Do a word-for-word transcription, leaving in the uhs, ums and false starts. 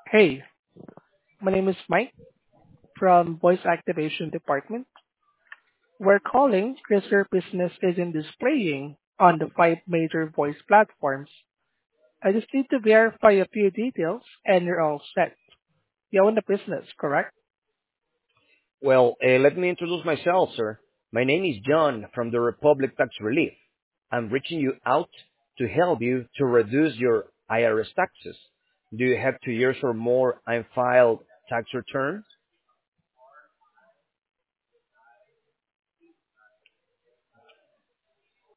Hey, my name is Mike from Voice Activation Department. We're calling because your business isn't displaying on the five major voice platforms. I just need to verify a few details and you're all set. You own the business, correct? Well, uh, let me introduce myself, sir. My name is John from the Republic Tax Relief. I'm reaching you out to help you to reduce your I R S taxes. Do you have two years or more unfiled tax returns?